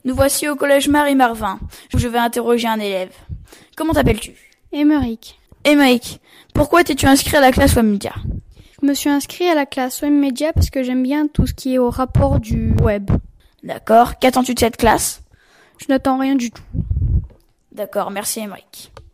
Nous voici au collège Marie-Marvin. Je vais interroger un élève. Comment t'appelles-tu? Émeric. Émeric, pourquoi t'es-tu inscrit à la classe web média? Je me suis inscrit à la classe web média parce que j'aime bien tout ce qui est au rapport du web. D'accord. Qu'attends-tu de cette classe? Je n'attends rien du tout. D'accord, merci Émeric.